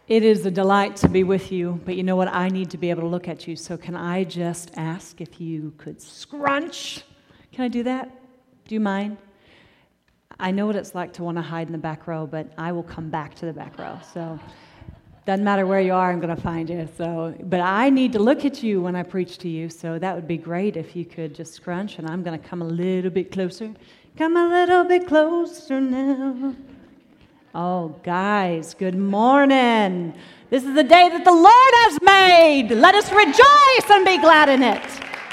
It is a delight to be with you, but you know what? I need to be able to look at you. So can I just ask if you could scrunch? Can I do that? Do you mind? I know what it's like to want to hide in the back row, but I will come back to the back row. So doesn't matter where you are, I'm going to find you. But I need to look at you when I preach to you, so that would be great if you could just scrunch, and I'm going to come a little bit closer. Come a little bit closer now. Oh, guys, good morning. This is the day that the Lord has made. Let us rejoice and be glad in it.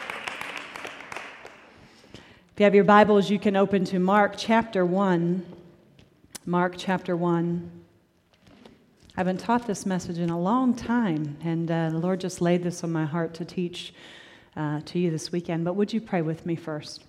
If you have your Bibles, you can open to Mark chapter 1. Mark chapter 1. I haven't taught this message in a long time, and the Lord just laid this on my heart to teach to you this weekend. But would you pray with me first?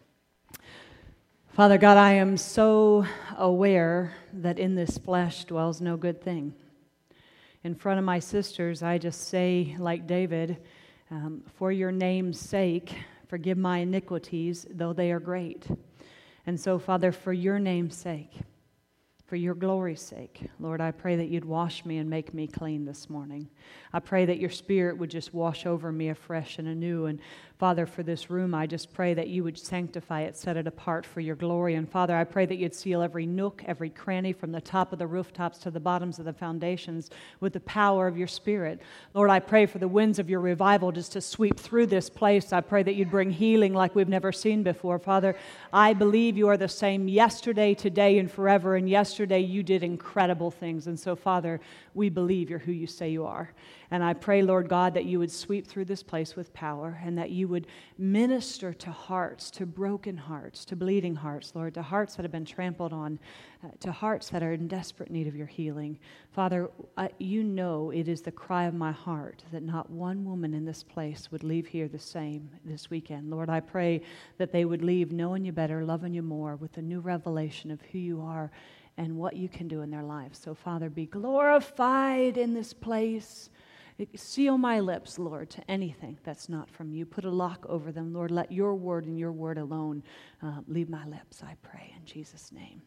Father God, I am so aware that in this flesh dwells no good thing. In front of my sisters, I just say, like David, for your name's sake, forgive my iniquities, though they are great. And so, Father, for your name's sake, for your glory's sake, Lord, I pray that you'd wash me and make me clean this morning. I pray that your Spirit would just wash over me afresh and anew. And Father, for this room, I just pray that you would sanctify it, set it apart for your glory. And Father, I pray that you'd seal every nook, every cranny, from the top of the rooftops to the bottoms of the foundations with the power of your Spirit. Lord, I pray for the winds of your revival just to sweep through this place. I pray that you'd bring healing like we've never seen before. Father, I believe you are the same yesterday, today, and forever. And yesterday you did incredible things. And so, Father, we believe you're who you say you are. And I pray, Lord God, that you would sweep through this place with power and that you would minister to hearts, to broken hearts, to bleeding hearts, Lord, to hearts that have been trampled on, to hearts that are in desperate need of your healing. Father, you know it is the cry of my heart that not one woman in this place would leave here the same this weekend. Lord, I pray that they would leave knowing you better, loving you more, with a new revelation of who you are and what you can do in their lives. So, Father, be glorified in this place. Seal my lips, Lord, to anything that's not from you. Put a lock over them, Lord. Let your word and your word alone leave my lips, I pray, in Jesus' name.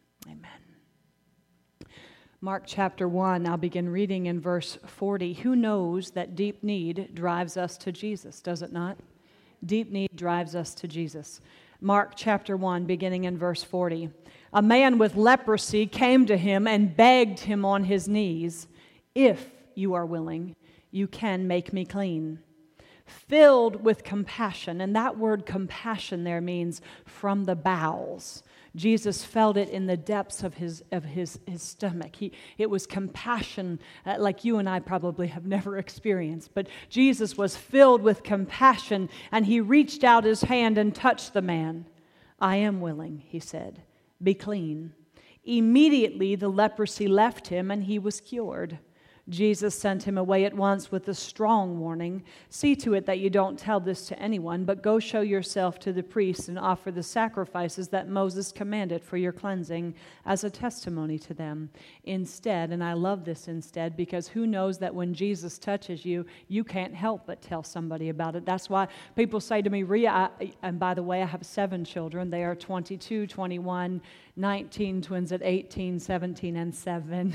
Amen. Mark chapter 1, I'll begin reading in verse 40. Who knows that deep need drives us to Jesus, does it not? Deep need drives us to Jesus. Mark chapter 1, beginning in verse 40. A man with leprosy came to him and begged him on his knees, "If you are willing, you can make me clean." Filled with compassion, and that word compassion there means from the bowels. Jesus felt it in the depths of his stomach. It was compassion like you and I probably have never experienced. But Jesus was filled with compassion, and he reached out his hand and touched the man. "I am willing," he said. "Be clean." Immediately the leprosy left him, and he was cured. Jesus sent him away at once with a strong warning. "See to it that you don't tell this to anyone, but go show yourself to the priests and offer the sacrifices that Moses commanded for your cleansing as a testimony to them." Instead, and I love this instead, because who knows that when Jesus touches you, you can't help but tell somebody about it. That's why people say to me, "Ria," and by the way, I have 7 children. They are 22, 21, 19 twins at 18, 17, and 7.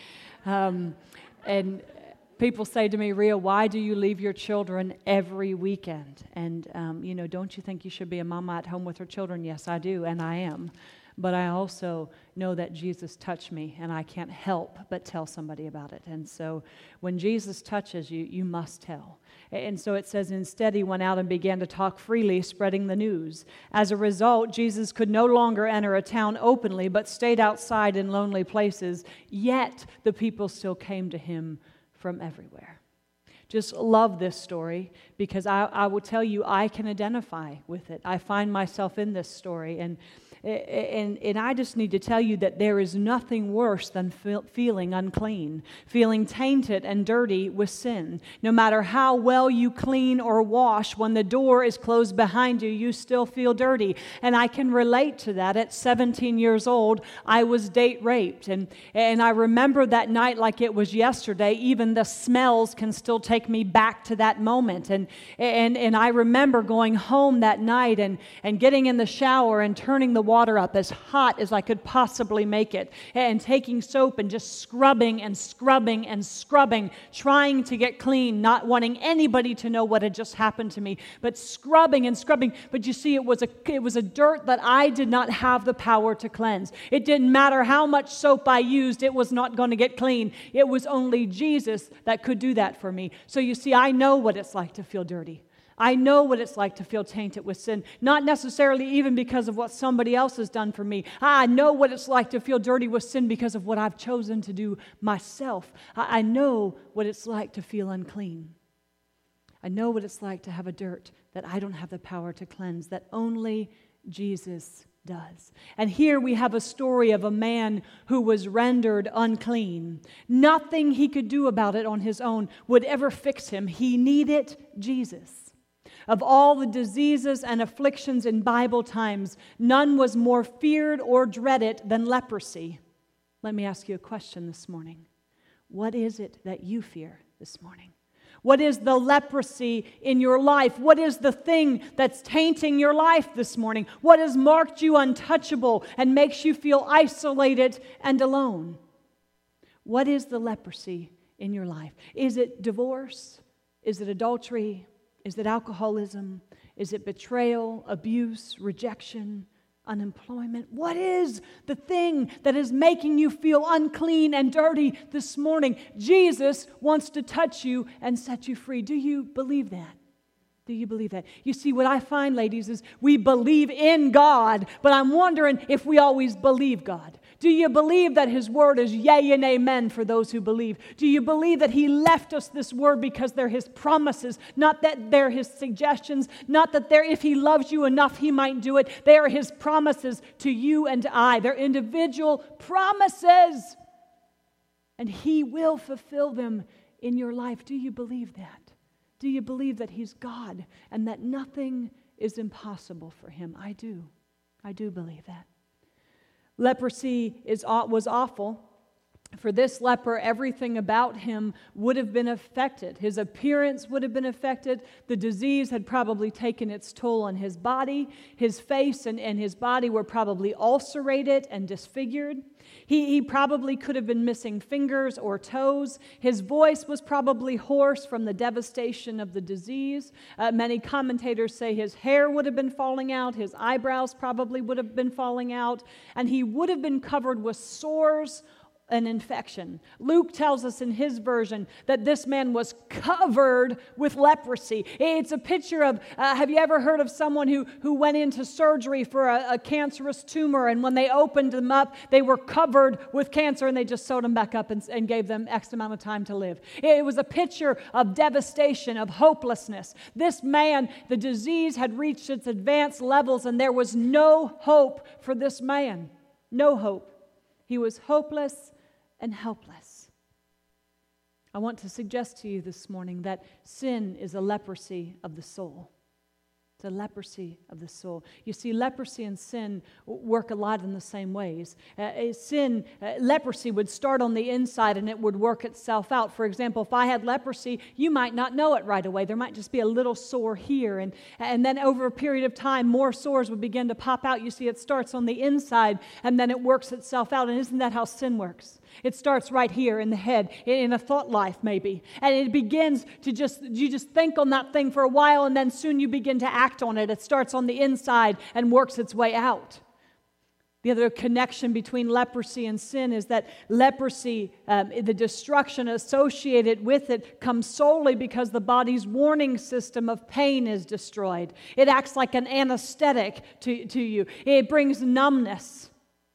And people say to me, "Ria, why do you leave your children every weekend? And, don't you think you should be a mama at home with her children?" Yes, I do, and I am. But I also know that Jesus touched me, and I can't help but tell somebody about it. And so when Jesus touches you, you must tell. And so it says, instead he went out and began to talk freely, spreading the news. As a result, Jesus could no longer enter a town openly, but stayed outside in lonely places. Yet the people still came to him from everywhere. Just love this story, because I will tell you, I can identify with it. I find myself in this story, and I just need to tell you that there is nothing worse than feeling unclean, feeling tainted and dirty with sin. No matter how well you clean or wash, when the door is closed behind you, you still feel dirty. And I can relate to that. At 17 years old, I was date raped. And I remember that night like it was yesterday. Even the smells can still take me back to that moment. And I remember going home that night and getting in the shower and turning the water up as hot as I could possibly make it, and taking soap and just scrubbing and scrubbing and scrubbing, trying to get clean, not wanting anybody to know what had just happened to me, but scrubbing and scrubbing. But you see, it was a dirt that I did not have the power to cleanse. It didn't matter how much soap I used, it was not going to get clean. It was only Jesus that could do that for me. So you see, I know what it's like to feel dirty. I know what it's like to feel tainted with sin, not necessarily even because of what somebody else has done for me. I know what it's like to feel dirty with sin because of what I've chosen to do myself. I know what it's like to feel unclean. I know what it's like to have a dirt that I don't have the power to cleanse, that only Jesus does. And here we have a story of a man who was rendered unclean. Nothing he could do about it on his own would ever fix him. He needed Jesus. Of all the diseases and afflictions in Bible times, none was more feared or dreaded than leprosy. Let me ask you a question this morning. What is it that you fear this morning? What is the leprosy in your life? What is the thing that's tainting your life this morning? What has marked you untouchable and makes you feel isolated and alone? What is the leprosy in your life? Is it divorce? Is it adultery? Is it alcoholism? Is it betrayal, abuse, rejection, unemployment? What is the thing that is making you feel unclean and dirty this morning? Jesus wants to touch you and set you free. Do you believe that? Do you believe that? You see, what I find, ladies, is we believe in God, but I'm wondering if we always believe God. Do you believe that His Word is yea and amen for those who believe? Do you believe that He left us this Word because they're His promises, not that they're His suggestions, not that if He loves you enough, He might do it. They are His promises to you and I. They're individual promises, and He will fulfill them in your life. Do you believe that? Do you believe that He's God and that nothing is impossible for Him? I do. I do believe that. Leprosy was awful. For this leper, everything about him would have been affected. His appearance would have been affected. The disease had probably taken its toll on his body. His face and his body were probably ulcerated and disfigured. He probably could have been missing fingers or toes. His voice was probably hoarse from the devastation of the disease. Many commentators say his hair would have been falling out. His eyebrows probably would have been falling out. And he would have been covered with sores, an infection. Luke tells us in his version that this man was covered with leprosy. It's a picture of, have you ever heard of someone who went into surgery for a cancerous tumor, and when they opened them up, they were covered with cancer, and they just sewed them back up and gave them X amount of time to live? It was a picture of devastation, of hopelessness. This man, the disease had reached its advanced levels, and there was no hope for this man. No hope. He was hopeless and helpless. I want to suggest to you this morning that sin is a leprosy of the soul. It's a leprosy of the soul. You see, leprosy and sin work a lot in the same ways. Leprosy would start on the inside and it would work itself out. For example, if I had leprosy, you might not know it right away. There might just be a little sore here. And then over a period of time, more sores would begin to pop out. You see, it starts on the inside and then it works itself out. And isn't that how sin works? It starts right here in the head, in a thought life maybe. And it begins to you just think on that thing for a while, and then soon you begin to act on it. It starts on the inside and works its way out. The other connection between leprosy and sin is that leprosy, the destruction associated with it, comes solely because the body's warning system of pain is destroyed. It acts like an anesthetic to you. It brings numbness.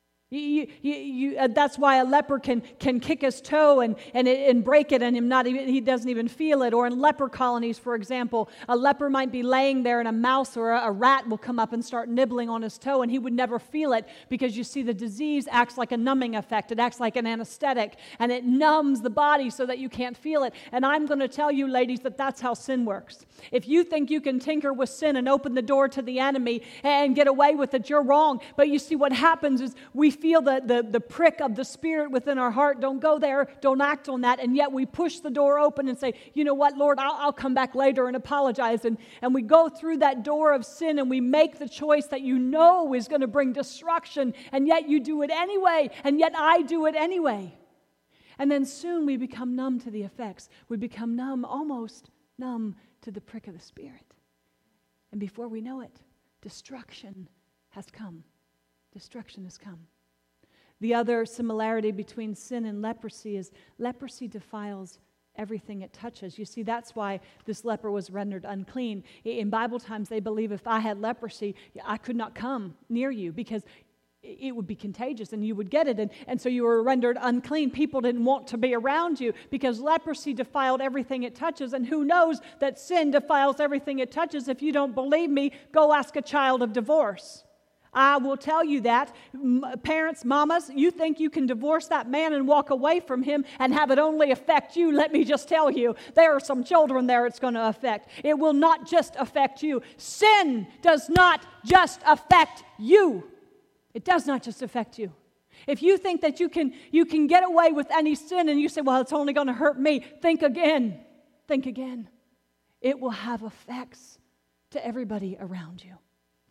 That's why a leper can kick his toe and break it, and he doesn't even feel it. Or in leper colonies, for example, a leper might be laying there, and a mouse or a rat will come up and start nibbling on his toe, and he would never feel it because you see, the disease acts like a numbing effect. It acts like an anesthetic, and it numbs the body so that you can't feel it. And I'm going to tell you, ladies, that that's how sin works. If you think you can tinker with sin and open the door to the enemy and get away with it, you're wrong. But you see, what happens is we feel the prick of the Spirit within our heart. Don't go there. Don't act on that. And yet we push the door open and say, you know what, Lord, I'll come back later and apologize. And we go through that door of sin and we make the choice that you know is going to bring destruction. And yet you do it anyway. And yet I do it anyway. And then soon we become numb to the effects. We become numb, almost numb to the prick of the Spirit. And before we know it, destruction has come. Destruction has come. The other similarity between sin and leprosy is leprosy defiles everything it touches. You see, that's why this leper was rendered unclean. In Bible times, they believe if I had leprosy, I could not come near you because it would be contagious and you would get it. And so you were rendered unclean. People didn't want to be around you because leprosy defiled everything it touches. And who knows that sin defiles everything it touches? If you don't believe me, go ask a child of divorce. I will tell you that. Parents, mamas, you think you can divorce that man and walk away from him and have it only affect you. Let me just tell you, there are some children there it's going to affect. It will not just affect you. Sin does not just affect you. It does not just affect you. If you think that you can get away with any sin and you say, well, it's only going to hurt me, think again. Think again. It will have effects to everybody around you.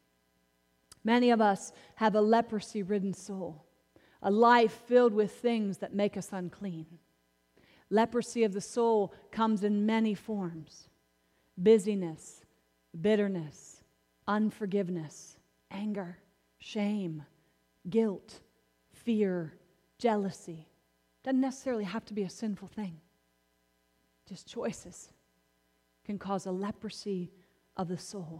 Many of us have a leprosy-ridden soul, a life filled with things that make us unclean. Leprosy of the soul comes in many forms: busyness, bitterness, unforgiveness, anger, shame, guilt, fear, jealousy. Doesn't necessarily have to be a sinful thing. Just choices can cause a leprosy of the soul.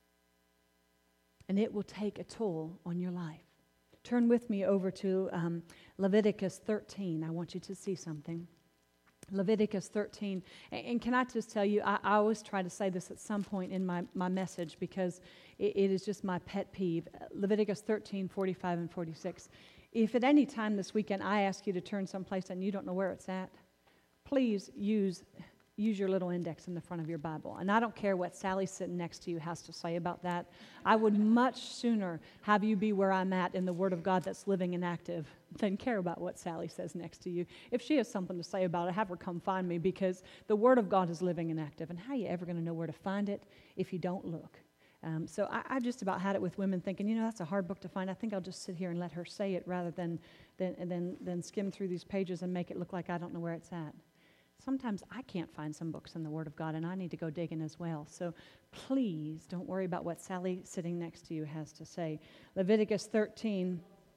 And it will take a toll on your life. Turn with me over to Leviticus 13. I want you to see something. Leviticus 13. And can I just tell you, I always try to say this at some point in my message because it is just my pet peeve. Leviticus 13, 45 and 46. If at any time this weekend I ask you to turn someplace and you don't know where it's at, please use your little index in the front of your Bible. And I don't care what Sally sitting next to you has to say about that. I would much sooner have you be where I'm at in the Word of God that's living and active than care about what Sally says next to you. If she has something to say about it, have her come find me because the Word of God is living and active. And how are you ever going to know where to find it if you don't look? So I just about had it with women thinking, that's a hard book to find. I think I'll just sit here and let her say it rather than skim through these pages and make it look like I don't know where it's at. Sometimes I can't find some books in the Word of God, and I need to go digging as well. So please don't worry about what Sally sitting next to you has to say. Leviticus 13,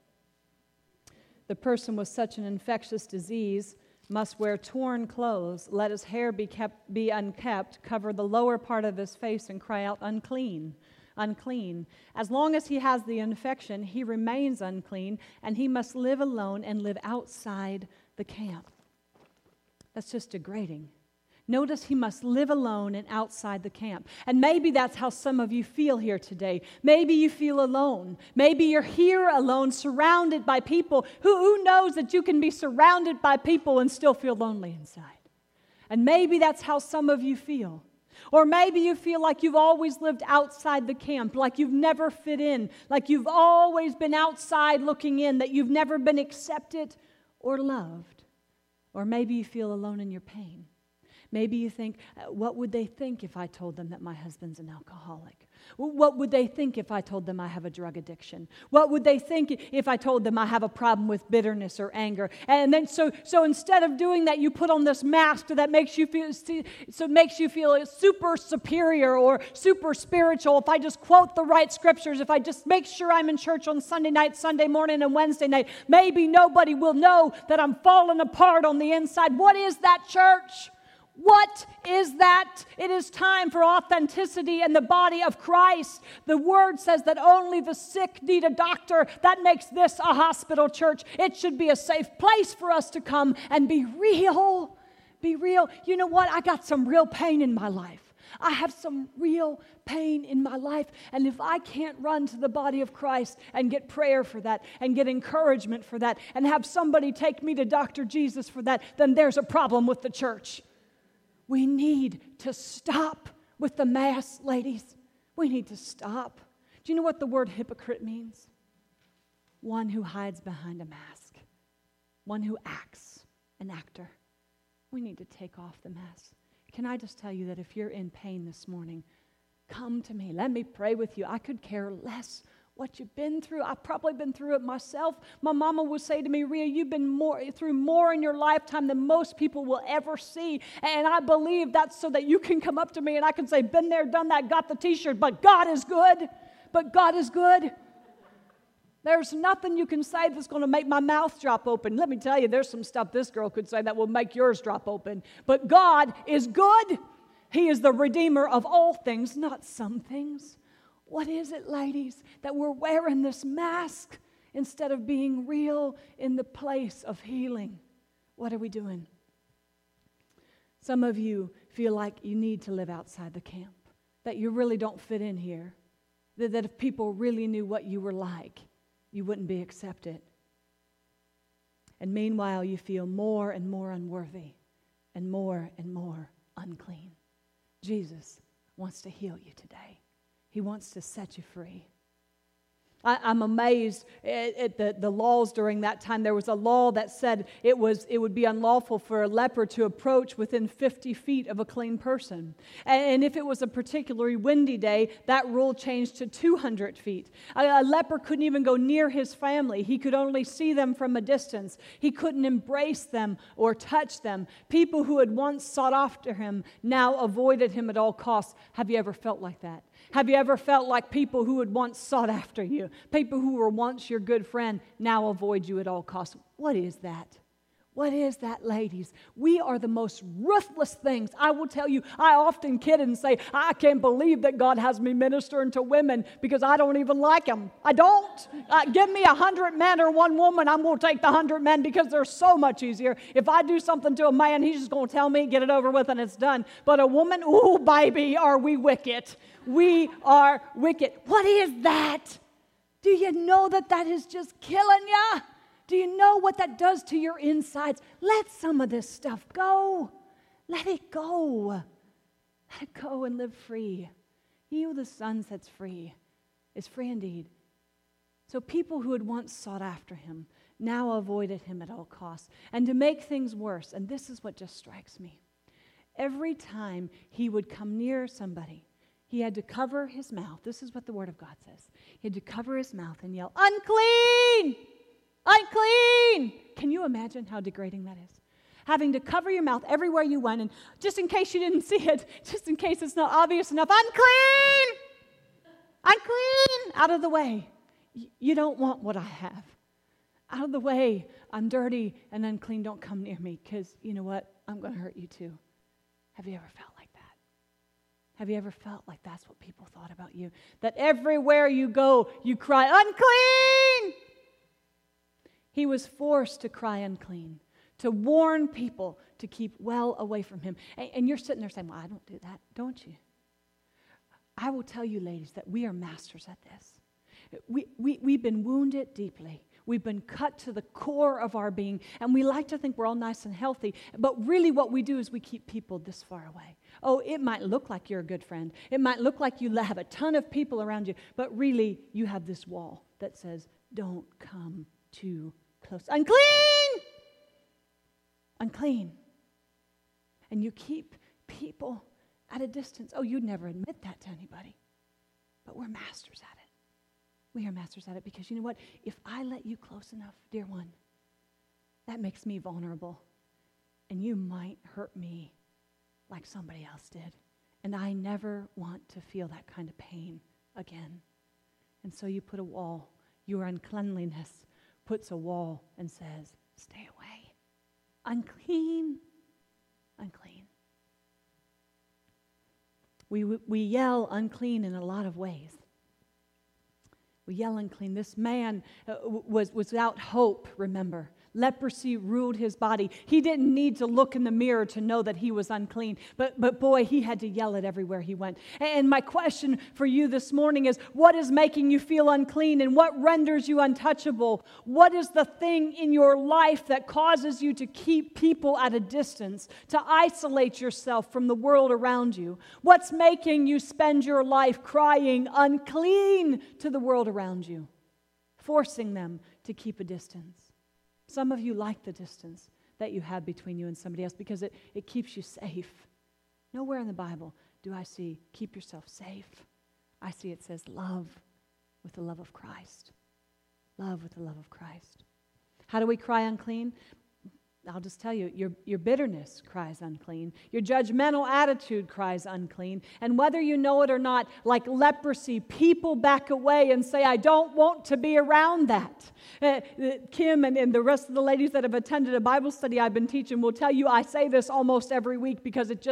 the person with such an infectious disease must wear torn clothes, let his hair be unkept, cover the lower part of his face, and cry out, unclean, unclean. As long as he has the infection, he remains unclean, and he must live alone and live outside the camp. That's just degrading. Notice he must live alone and outside the camp. And maybe that's how some of you feel here today. Maybe you feel alone. Maybe you're here alone, surrounded by people. Who knows that you can be surrounded by people and still feel lonely inside? And maybe that's how some of you feel. Or maybe you feel like you've always lived outside the camp, like you've never fit in, like you've always been outside looking in, that you've never been accepted or loved. Or maybe you feel alone in your pain. Maybe you think, what would they think if I told them that my husband's an alcoholic? What would they think if I told them I have a drug addiction? What would they think if I told them I have a problem with bitterness or anger? And then so instead of doing that, you put on this mask that makes you feel super superior or super spiritual. If I just quote the right scriptures, if I just make sure I'm in church on Sunday night, Sunday morning, and Wednesday night, maybe nobody will know that I'm falling apart on the inside. What is that, church? What is that? It is time for authenticity in the body of Christ. The Word says that only the sick need a doctor. That makes this a hospital church. It should be a safe place for us to come and be real. Be real. You know what? I got some real pain in my life. I have some real pain in my life. And if I can't run to the body of Christ and get prayer for that and get encouragement for that and have somebody take me to Dr. Jesus for that, then there's a problem with the church. We need to stop with the mass, ladies. We need to stop. Do you know what the word hypocrite means? one who hides behind a mask, one who acts, an actor. We need to take off the mask. Can I just tell you that if you're in pain this morning, come to me. Let me pray with you. I could care less what you've been through. I've probably been through it myself. My mama would say to me, Rhea, you've been through more in your lifetime than most people will ever see. And I believe that's so that you can come up to me and I can say, been there, done that, got the t-shirt, but God is good. But God is good. There's nothing you can say that's going to make my mouth drop open. Let me tell you, there's some stuff this girl could say that will make yours drop open. But God is good. He is the Redeemer of all things, not some things. What is it, ladies, that we're wearing this mask instead of being real in the place of healing? What are we doing? Some of you feel like you need to live outside the camp, that you really don't fit in here, that if people really knew what you were like, you wouldn't be accepted. And meanwhile, you feel more and more unworthy and more unclean. Jesus wants to heal you today. He wants to set you free. I'm amazed at the laws during that time. There was a law that said it would be unlawful for a leper to approach within 50 feet of a clean person. And if it was a particularly windy day, that rule changed to 200 feet. A leper couldn't even go near his family. He could only see them from a distance. He couldn't embrace them or touch them. People who had once sought after him now avoided him at all costs. Have you ever felt like that? Have you ever felt like people who had once sought after you, people who were once your good friend, now avoid you at all costs? What is that? What is that, ladies? We are the most ruthless things. I will tell you, I often kid and say, I can't believe that God has me ministering to women because I don't even like them. I don't. Give me 100 men or one woman, I'm going to take the 100 men because they're so much easier. If I do something to a man, he's just going to tell me, get it over with, and it's done. But a woman, ooh, baby, are we wicked. We are wicked. What is that? Do you know that is just killing you? Do you know what that does to your insides? Let some of this stuff go. Let it go. Let it go and live free. He who the Son sets free is free indeed. So people who had once sought after him now avoided him at all costs. And to make things worse, and this is what just strikes me, every time he would come near somebody, he had to cover his mouth. This is what the Word of God says. He had to cover his mouth and yell, unclean! Unclean! Can you imagine how degrading that is? Having to cover your mouth everywhere you went, and just in case you didn't see it, just in case it's not obvious enough, unclean! Unclean! Out of the way. You don't want what I have. Out of the way. I'm dirty and unclean. Don't come near me because you know what? I'm going to hurt you too. Have you ever felt like that? Have you ever felt like that's what people thought about you? That everywhere you go, you cry, unclean! He was forced to cry unclean, to warn people to keep well away from him. And you're sitting there saying, well, I don't do that, don't you? I will tell you, ladies, that we are masters at this. We've been wounded deeply. We've been cut to the core of our being, and we like to think we're all nice and healthy, but really what we do is we keep people this far away. Oh, it might look like you're a good friend. It might look like you have a ton of people around you, but really you have this wall that says, don't come too close. Unclean! Unclean. And you keep people at a distance. Oh, you'd never admit that to anybody, but we're masters at it. We are masters at it because you know what? If I let you close enough, dear one, that makes me vulnerable. And you might hurt me like somebody else did. And I never want to feel that kind of pain again. And so you put a wall. Your uncleanliness puts a wall and says, stay away. Unclean. Unclean. We yell unclean in a lot of ways. We yell unclean. This man was without hope, remember. Leprosy ruled his body. He didn't need to look in the mirror to know that he was unclean. But boy, he had to yell it everywhere he went. And my question for you this morning is, what is making you feel unclean and what renders you untouchable? What is the thing in your life that causes you to keep people at a distance, to isolate yourself from the world around you? What's making you spend your life crying unclean to the world around you? Forcing them to keep a distance. Some of you like the distance that you have between you and somebody else because it keeps you safe. Nowhere in the Bible do I see keep yourself safe. I see it says love with the love of Christ. Love with the love of Christ. How do we cry unclean? I'll just tell you, your bitterness cries unclean. Your judgmental attitude cries unclean. And whether you know it or not, like leprosy, people back away and say, I don't want to be around that. Kim and the rest of the ladies that have attended a Bible study I've been teaching will tell you I say this almost every week because it's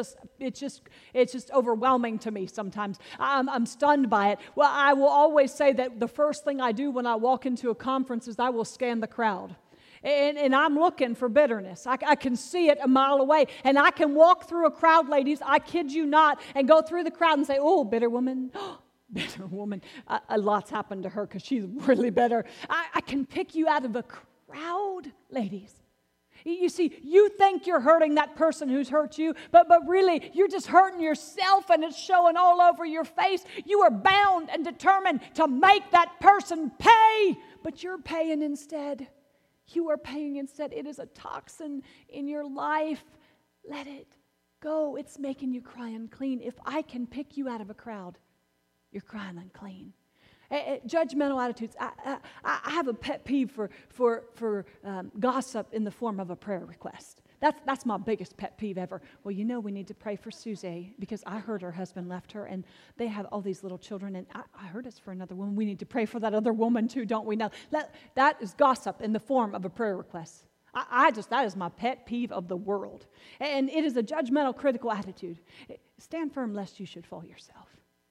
just overwhelming to me sometimes. I'm stunned by it. Well, I will always say that the first thing I do when I walk into a conference is I will scan the crowd. And I'm looking for bitterness. I can see it a mile away. And I can walk through a crowd, ladies, I kid you not, and go through the crowd and say, oh, bitter woman. Bitter woman. A lot's happened to her because she's really bitter. I can pick you out of a crowd, ladies. You see, you think you're hurting that person who's hurt you, but really, you're just hurting yourself, and it's showing all over your face. You are bound and determined to make that person pay, but you're paying instead. You are paying instead. It is a toxin in your life. Let it go. It's making you cry unclean. If I can pick you out of a crowd, you're crying unclean. Judgmental attitudes. I have a pet peeve for gossip in the form of a prayer request. That's my biggest pet peeve ever. Well, you know we need to pray for Susie because I heard her husband left her and they have all these little children and I heard it's for another woman. We need to pray for that other woman too, don't we? Now, that is gossip in the form of a prayer request. That is my pet peeve of the world. And it is a judgmental, critical attitude. Stand firm lest you should fall yourself.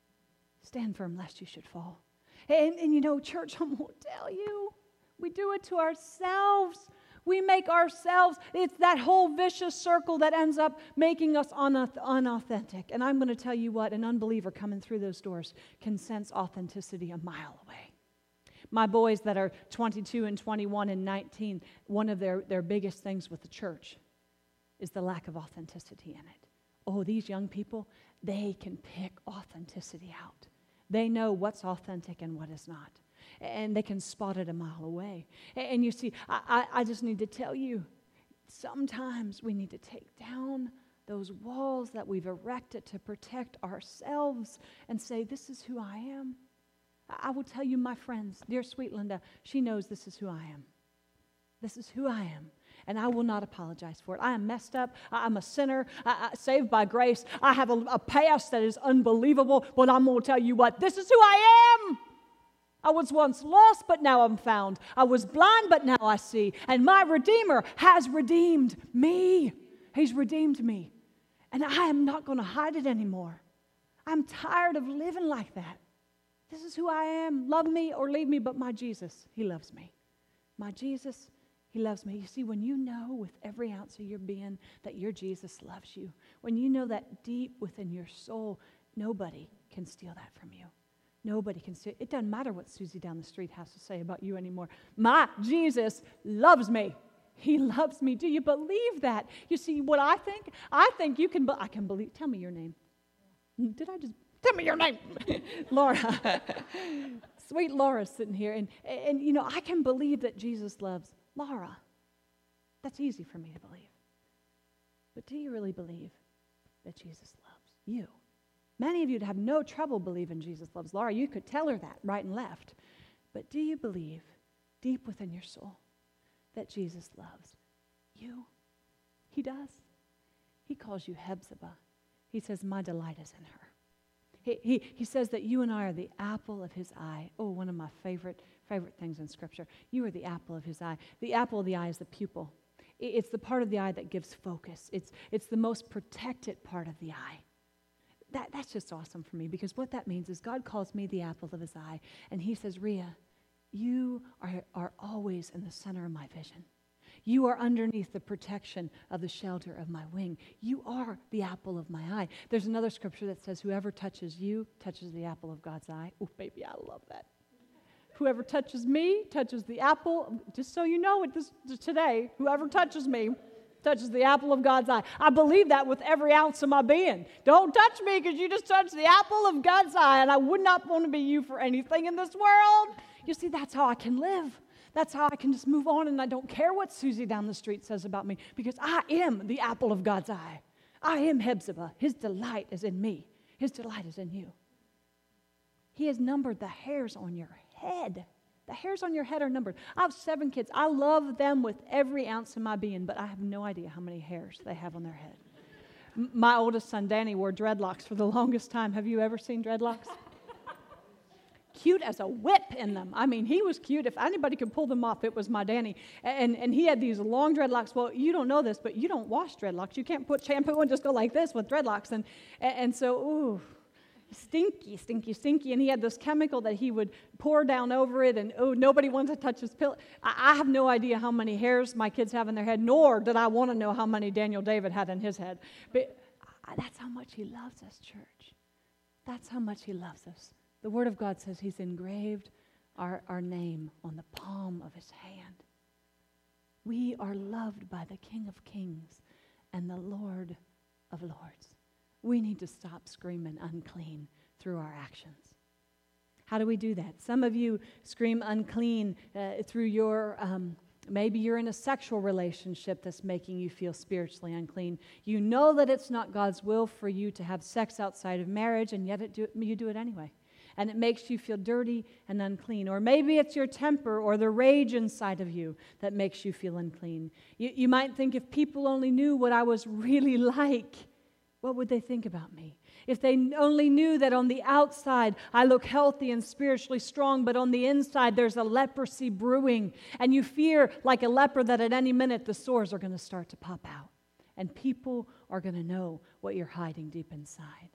Stand firm lest you should fall. And you know, church, I'm going to tell you, we do it to ourselves. We make ourselves, it's that whole vicious circle that ends up making us unauthentic. And I'm going to tell you what, an unbeliever coming through those doors can sense authenticity a mile away. My boys that are 22 and 21 and 19, one of their biggest things with the church is the lack of authenticity in it. Oh, these young people, they can pick authenticity out. They know what's authentic and what is not. And they can spot it a mile away. And you see, I just need to tell you, sometimes we need to take down those walls that we've erected to protect ourselves and say, this is who I am. I will tell you, my friends, dear sweet Linda, she knows this is who I am. This is who I am. And I will not apologize for it. I am messed up. I'm a sinner, saved by grace. I have a past that is unbelievable. But I'm going to tell you what, this is who I am. I was once lost, but now I'm found. I was blind, but now I see. And my Redeemer has redeemed me. He's redeemed me. And I am not going to hide it anymore. I'm tired of living like that. This is who I am. Love me or leave me, but my Jesus, he loves me. My Jesus, he loves me. You see, when you know with every ounce of your being that your Jesus loves you, when you know that deep within your soul, nobody can steal that from you. Nobody can steal. It doesn't matter what Susie down the street has to say about you anymore. My Jesus loves me. He loves me. Do you believe that? You see what I think? I think you can. I can believe. Tell me your name. Did I just? Tell me your name. Laura. Sweet Laura's sitting here. And you know, I can believe that Jesus loves Laura. That's easy for me to believe. But do you really believe that Jesus loves you? Many of you would have no trouble believing Jesus loves Laura. You could tell her that right and left. But do you believe deep within your soul that Jesus loves you? He does. He calls you Hephzibah. He says, my delight is in her. He says that you and I are the apple of his eye. Oh, one of my favorite things in Scripture. You are the apple of his eye. The apple of the eye is the pupil. It's the part of the eye that gives focus. It's the most protected part of the eye. That's just awesome for me, because what that means is God calls me the apple of his eye, and he says, Rhea, you are always in the center of my vision. You are underneath the protection of the shelter of my wing. You are the apple of my eye. There's another scripture that says, whoever touches you touches the apple of God's eye. Oh, baby, I love that. Whoever touches me touches the apple. Just so you know it today, whoever touches me touches the apple of God's eye. I believe that with every ounce of my being. Don't touch me because you just touched the apple of God's eye, and I would not want to be you for anything in this world. You see, that's how I can live. That's how I can just move on, and I don't care what Susie down the street says about me, because I am the apple of God's eye. I am Hephzibah. His delight is in me. His delight is in you. He has numbered the hairs on your head. The hairs on your head are numbered. I have 7 kids. I love them with every ounce of my being, but I have no idea how many hairs they have on their head. My oldest son, Danny, wore dreadlocks for the longest time. Have you ever seen dreadlocks? Cute as a whip in them. I mean, he was cute. If anybody could pull them off, it was my Danny. And he had these long dreadlocks. Well, you don't know this, but you don't wash dreadlocks. You can't put shampoo and just go like this with dreadlocks. And so, ooh, stinky, stinky, stinky. And he had this chemical that he would pour down over it, and nobody wants to touch his pillow. I have no idea how many hairs my kids have in their head, nor did I want to know how many Daniel David had in his head. But that's how much he loves us, church. That's how much he loves us. The Word of God says he's engraved our name on the palm of his hand. We are loved by the King of Kings and the Lord of Lords. We need to stop screaming unclean through our actions. How do we do that? Some of you scream unclean through your, maybe you're in a sexual relationship that's making you feel spiritually unclean. You know that it's not God's will for you to have sex outside of marriage, and yet you do it anyway. And it makes you feel dirty and unclean. Or maybe it's your temper or the rage inside of you that makes you feel unclean. You might think, if people only knew what I was really like, what would they think about me? If they only knew that on the outside I look healthy and spiritually strong, but on the inside there's a leprosy brewing, and you fear like a leper that at any minute the sores are going to start to pop out, and people are going to know what you're hiding deep inside.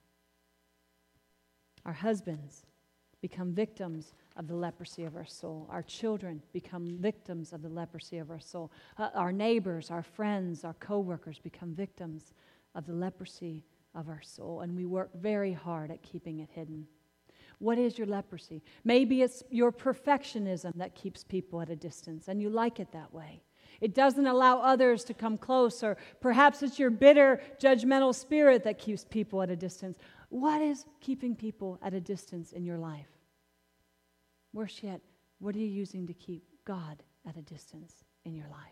Our husbands become victims of the leprosy of our soul. Our children become victims of the leprosy of our soul. Our neighbors, our friends, our coworkers become victims of the leprosy of our soul, and we work very hard at keeping it hidden. What is your leprosy? Maybe it's your perfectionism that keeps people at a distance, and you like it that way. It doesn't allow others to come close, or perhaps it's your bitter, judgmental spirit that keeps people at a distance. What is keeping people at a distance in your life? Worse yet, what are you using to keep God at a distance in your life?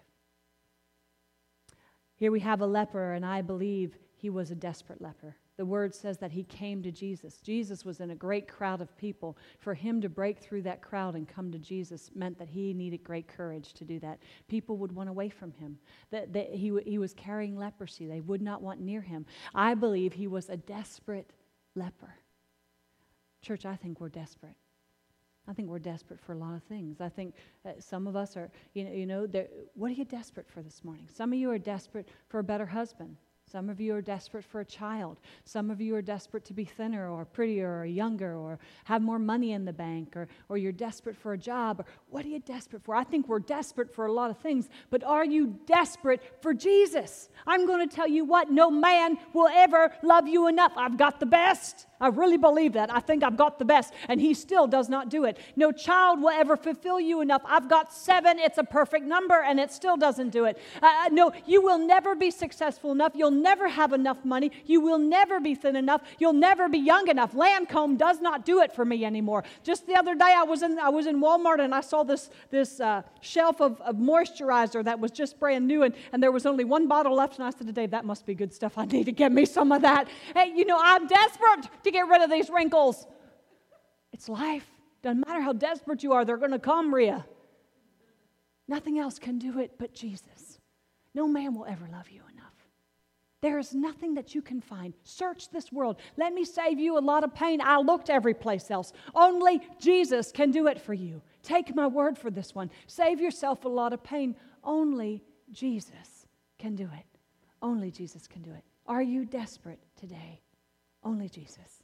Here we have a leper, and I believe he was a desperate leper. The word says that he came to Jesus. Jesus was in a great crowd of people. For him to break through that crowd and come to Jesus meant that he needed great courage to do that. People would run away from him. That he was carrying leprosy. They would not want near him. I believe he was a desperate leper. Church, I think we're desperate. I think we're desperate for a lot of things. I think some of us are, what are you desperate for this morning? Some of you are desperate for a better husband. Some of you are desperate for a child. Some of you are desperate to be thinner or prettier or younger or have more money in the bank, or you're desperate for a job. Or what are you desperate for? I think we're desperate for a lot of things, but are you desperate for Jesus? I'm going to tell you what, no man will ever love you enough. I've got the best. I really believe that. I think I've got the best, and he still does not do it. No child will ever fulfill you enough. I've got 7. It's a perfect number, and it still doesn't do it. No, you will never be successful enough. You'll never have enough money. You will never be thin enough. You'll never be young enough. Lancome does not do it for me anymore. Just the other day, I was in Walmart, and I saw this shelf of moisturizer that was just brand new, and there was only 1 bottle left, and I said to Dave, that must be good stuff. I need to get me some of that. Hey, I'm desperate to get rid of these wrinkles. It's life. Doesn't matter how desperate you are, they're going to come, Rhea. Nothing else can do it but Jesus. No man will ever love you enough. There is nothing that you can find. Search this world. Let me save you a lot of pain. I looked every place else. Only Jesus can do it for you. Take my word for this one. Save yourself a lot of pain. Only Jesus can do it. Only Jesus can do it. Are you desperate today? Only Jesus.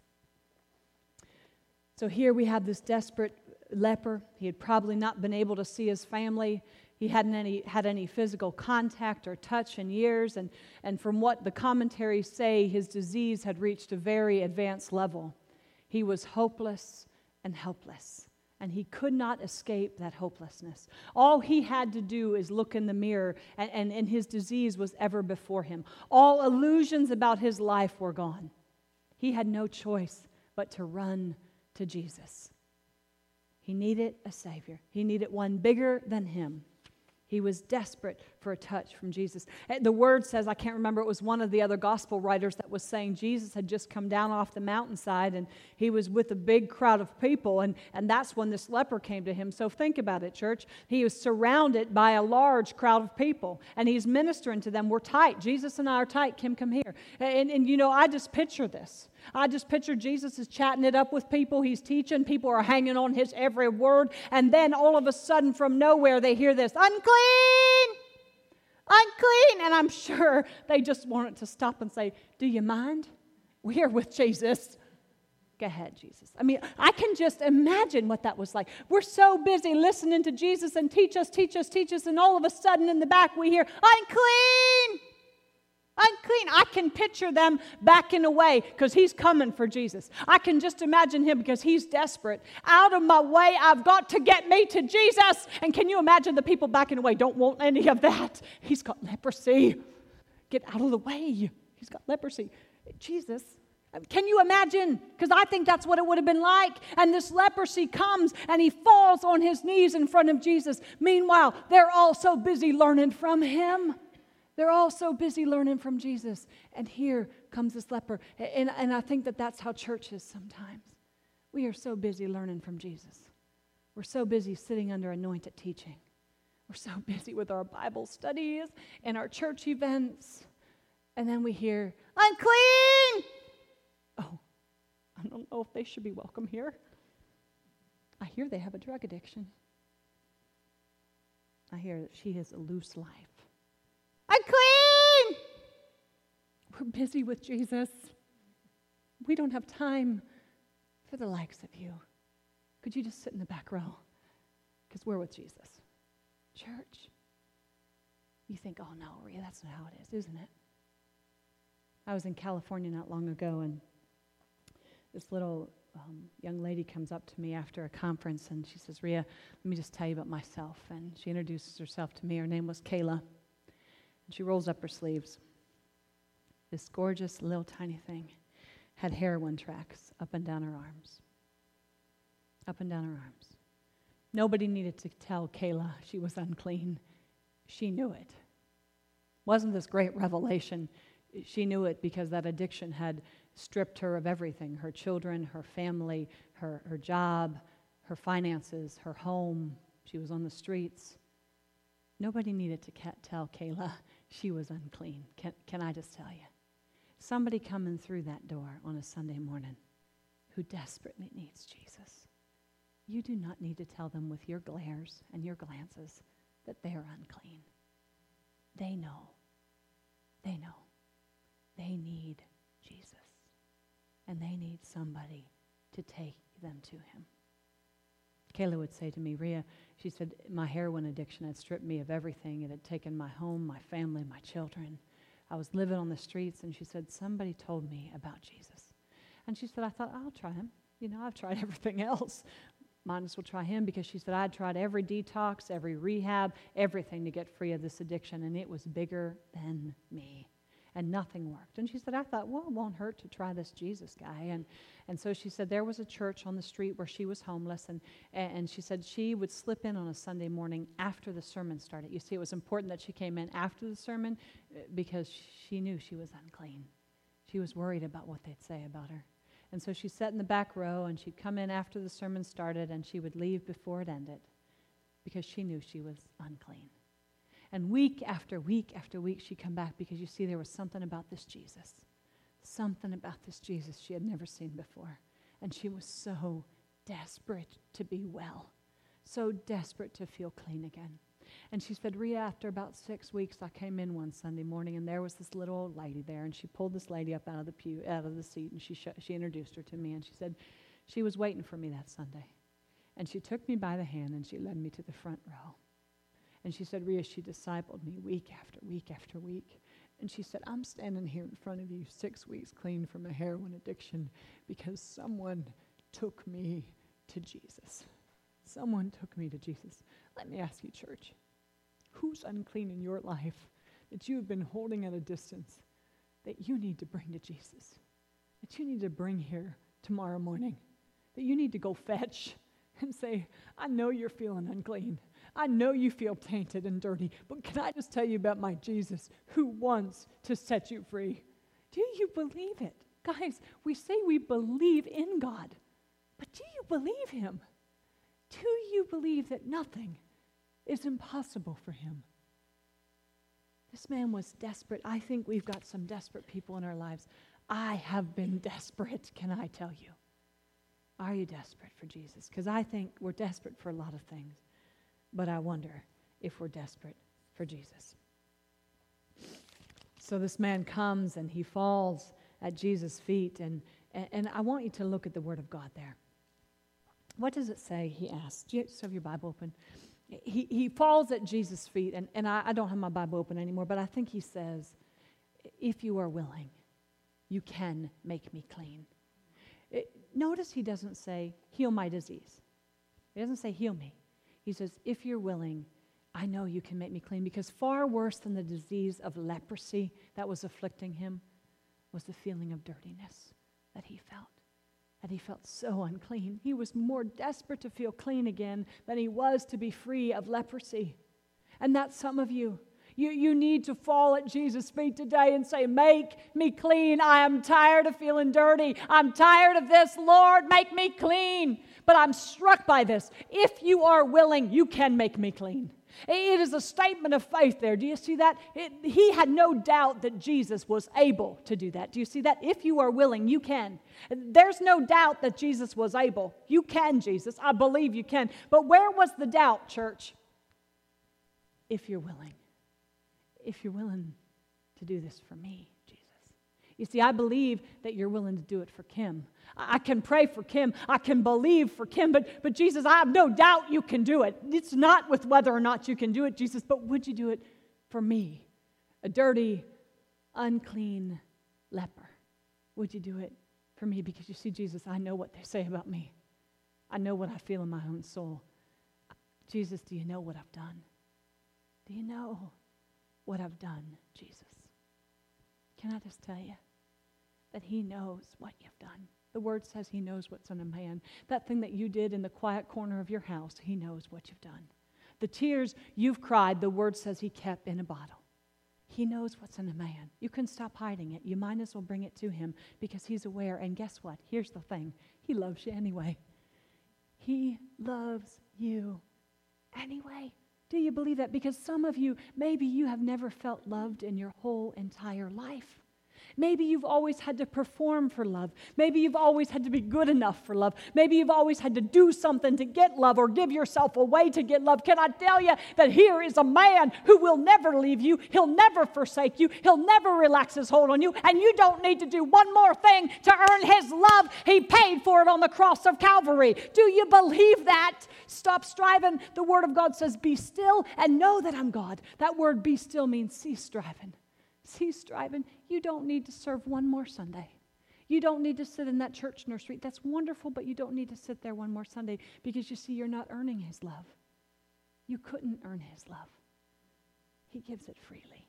So here we have this desperate leper. He had probably not been able to see his family. He hadn't had any physical contact or touch in years. And from what the commentaries say, his disease had reached a very advanced level. He was hopeless and helpless. And he could not escape that hopelessness. All he had to do is look in the mirror, and his disease was ever before him. All illusions about his life were gone. He had no choice but to run to Jesus. He needed a Savior. He needed one bigger than him. He was desperate for a touch from Jesus. The word says, I can't remember, it was one of the other gospel writers that was saying Jesus had just come down off the mountainside and he was with a big crowd of people, and that's when this leper came to him. So think about it, church. He was surrounded by a large crowd of people and he's ministering to them. We're tight. Jesus and I are tight. Kim, come here. And you know, I just picture this. I just picture Jesus is chatting it up with people. He's teaching. People are hanging on his every word. And then all of a sudden from nowhere they hear this, unclean, unclean. And I'm sure they just wanted to stop and say, do you mind? We're with Jesus. Go ahead, Jesus. I mean, I can just imagine what that was like. We're so busy listening to Jesus and teach us. And all of a sudden in the back we hear, unclean. Unclean. I can picture them backing away because he's coming for Jesus. I can just imagine him because he's desperate. Out of my way, I've got to get me to Jesus. And can you imagine the people backing away? Don't want any of that. He's got leprosy. Get out of the way. He's got leprosy. Jesus. Can you imagine? Because I think that's what it would have been like. And this leprosy comes and he falls on his knees in front of Jesus. Meanwhile, they're all so busy learning from him. They're all so busy learning from Jesus. And here comes this leper. And I think that that's how church is sometimes. We are so busy learning from Jesus. We're so busy sitting under anointed teaching. We're so busy with our Bible studies and our church events. And then we hear, unclean! Oh, I don't know if they should be welcome here. I hear they have a drug addiction. I hear that she has a loose life. Unclean! We're busy with Jesus. We don't have time for the likes of you. Could you just sit in the back row? Because we're with Jesus. Church, you think, oh no, Ria, that's not how it is, isn't it? I was in California not long ago, and this little young lady comes up to me after a conference, and she says, Ria, let me just tell you about myself. And she introduces herself to me. Her name was Kayla. And she rolls up her sleeves. This gorgeous little tiny thing had heroin tracks up and down her arms. Up and down her arms. Nobody needed to tell Kayla she was unclean. She knew it. Wasn't this great revelation? She knew it because that addiction had stripped her of everything. Her children, her family, her job, her finances, her home. She was on the streets. Nobody needed to tell Kayla she was unclean. Can I just tell you? Somebody coming through that door on a Sunday morning who desperately needs Jesus. You do not need to tell them with your glares and your glances that they are unclean. They know. They know. They need Jesus. And they need somebody to take them to him. Kayla would say to me, Ria, she said, my heroin addiction had stripped me of everything. It had taken my home, my family, my children. I was living on the streets, and she said, somebody told me about Jesus. And she said, I thought, I'll try him. You know, I've tried everything else. Might as well try him, because she said, I'd tried every detox, every rehab, everything to get free of this addiction, and it was bigger than me. And nothing worked. And she said, I thought, well, it won't hurt to try this Jesus guy. And so she said there was a church on the street where she was homeless, and she said she would slip in on a Sunday morning after the sermon started. You see, it was important that she came in after the sermon because she knew she was unclean. She was worried about what they'd say about her. And so she sat in the back row, and she'd come in after the sermon started, and she would leave before it ended because she knew she was unclean. And week after week after week, she'd come back because, you see, there was something about this Jesus. Something about this Jesus she had never seen before. And she was so desperate to be well. So desperate to feel clean again. And she said, Ria, after about 6 weeks, I came in one Sunday morning, and there was this little old lady there. And she pulled this lady up out of the seat, and she introduced her to me. And she said she was waiting for me that Sunday. And she took me by the hand, and she led me to the front row. And she said, Ria, she discipled me week after week after week. And she said, I'm standing here in front of you 6 weeks clean from a heroin addiction because someone took me to Jesus. Someone took me to Jesus. Let me ask you, church, who's unclean in your life that you have been holding at a distance that you need to bring to Jesus, that you need to bring here tomorrow morning, that you need to go fetch and say, I know you're feeling unclean. I know you feel tainted and dirty, but can I just tell you about my Jesus who wants to set you free? Do you believe it? Guys, we say we believe in God, but do you believe him? Do you believe that nothing is impossible for him? This man was desperate. I think we've got some desperate people in our lives. I have been desperate, can I tell you? Are you desperate for Jesus? Because I think we're desperate for a lot of things. But I wonder if we're desperate for Jesus. So this man comes and he falls at Jesus' feet. And I want you to look at the Word of God there. What does it say? He asks. Do you still have your Bible open? He falls at Jesus' feet. And I don't have my Bible open anymore, but I think he says, if you are willing, you can make me clean. Notice he doesn't say, heal my disease. He doesn't say, heal me. He says, if you're willing, I know you can make me clean. Because far worse than the disease of leprosy that was afflicting him was the feeling of dirtiness that he felt. That he felt so unclean. He was more desperate to feel clean again than he was to be free of leprosy. And that's some of you. You need to fall at Jesus' feet today and say, make me clean. I am tired of feeling dirty. I'm tired of this. Lord, make me clean. But I'm struck by this. If you are willing, you can make me clean. It is a statement of faith there. Do you see that? He had no doubt that Jesus was able to do that. Do you see that? If you are willing, you can. There's no doubt that Jesus was able. You can, Jesus. I believe you can. But where was the doubt, church? If you're willing. If you're willing to do this for me, Jesus. You see, I believe that you're willing to do it for Kim. I can pray for Kim. I can believe for Kim. But Jesus, I have no doubt you can do it. It's not with whether or not you can do it, Jesus, but would you do it for me? A dirty, unclean leper. Would you do it for me? Because you see, Jesus, I know what they say about me. I know what I feel in my own soul. Jesus, do you know what I've done? Do you know what I've done, Jesus? Can I just tell you that he knows what you've done? The Word says he knows what's in a man. That thing that you did in the quiet corner of your house, he knows what you've done. The tears you've cried, the Word says he kept in a bottle. He knows what's in a man. You can stop hiding it. You might as well bring it to him because he's aware. And guess what? Here's the thing. He loves you anyway. He loves you anyway. Do you believe that? Because some of you, maybe you have never felt loved in your whole entire life. Maybe you've always had to perform for love. Maybe you've always had to be good enough for love. Maybe you've always had to do something to get love or give yourself away to get love. Can I tell you that here is a man who will never leave you. He'll never forsake you. He'll never relax his hold on you. And you don't need to do one more thing to earn his love. He paid for it on the cross of Calvary. Do you believe that? Stop striving. The Word of God says, be still and know that I'm God. That word be still means cease striving. Cease striving. You don't need to serve one more Sunday. You don't need to sit in that church nursery. That's wonderful, but you don't need to sit there one more Sunday because you see, you're not earning his love. You couldn't earn his love. He gives it freely.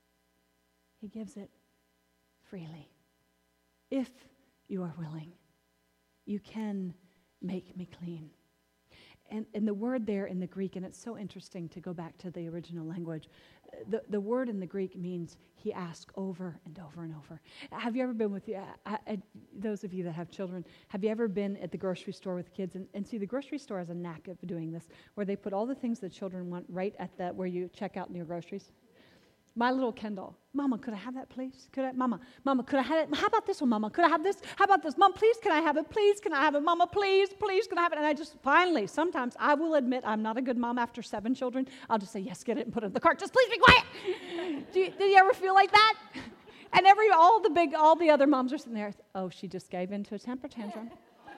He gives it freely. If you are willing, you can make me clean. And the word there in the Greek, and it's so interesting to go back to the original language, the word in the Greek means he asked over and over and over. Have you ever been with, those of you that have children, have you ever been at the grocery store with kids? And see, the grocery store has a knack of doing this, where they put all the things the children want right at where you check out in your groceries. My little Kendall, Mama, could I have that, please? Mama, could I have it? How about this one, Mama? Could I have this? How about this? Mom, please, can I have it? Please, can I have it? Mama, please, can I have it? And I just finally, sometimes I will admit I'm not a good mom after 7 children. I'll just say, yes, get it and put it in the cart. Just please be quiet. Did you ever feel like that? And all the other moms are sitting there. Oh, she just gave into a temper tantrum.